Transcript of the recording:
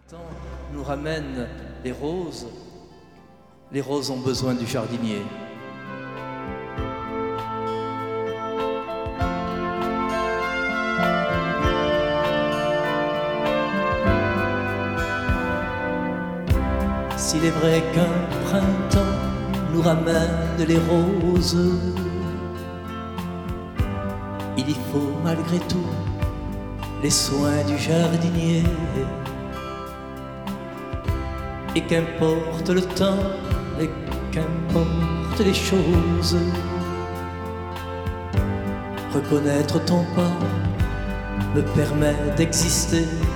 printemps nous ramène les roses. Les roses ont besoin du jardinier. S'il est vrai qu'un printemps nous ramène les roses, il y faut malgré tout les soins du jardinier. Et qu'importe le temps, et qu'importe les choses, reconnaître ton pas me permet d'exister.